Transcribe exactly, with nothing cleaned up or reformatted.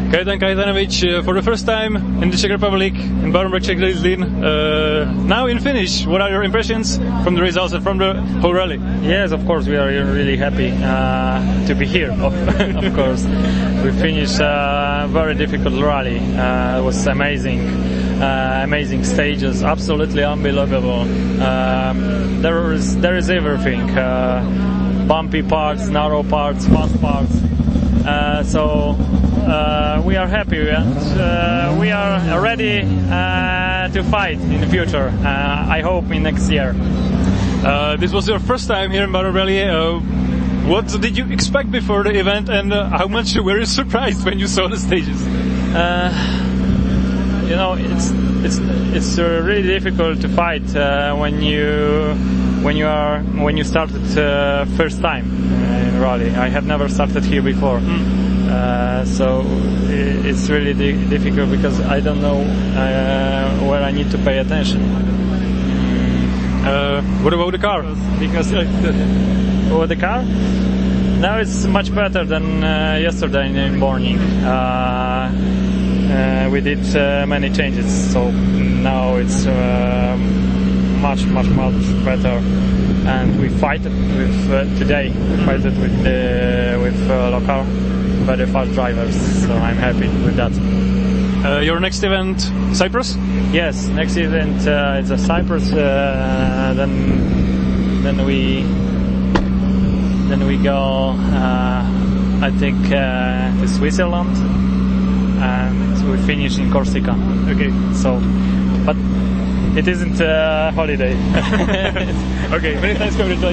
Kajetan Kajetanovic, uh, for the first time in the Czech Republic, in Barenberg, Czech Lízlín, uh, now in finish. What are your impressions from the results and from the whole rally? Yes, of course, we are really happy uh, to be here, of, of course. We finished a very difficult rally. Uh, it was amazing, uh, amazing stages, absolutely unbelievable. Um, there is, there is everything, uh, bumpy parts, narrow parts, fast parts. Uh, so uh, we are happy and uh, we are ready uh, to fight in the future. Uh, I hope in next year. Uh, this was your first time here in Barenberg Rally. Uh, what did you expect before the event, and uh, how much were you surprised when you saw the stages? Uh, you know, it's it's it's uh, really difficult to fight uh, when you when you are when you started uh, first time in rally. I have never started here before, mm. uh, so it's really di- difficult because I don't know uh, where I need to pay attention. Uh, what about the car? Because uh, oh, the car? Now it's much better than uh, yesterday in the morning. Uh, uh, we did uh, many changes, so now it's uh, much, much, much better. And we fight it with uh, today. We fight it with uh, with uh, local, very fast drivers. So I'm happy with that. Uh, your next event, Cyprus? Yes, next event uh, is a Cyprus. Uh, then, then we, then we go. Uh, I think uh, to Switzerland, and we finish in Corsica. Okay. So, but it isn't a holiday. Okay. Many thanks, congratulations.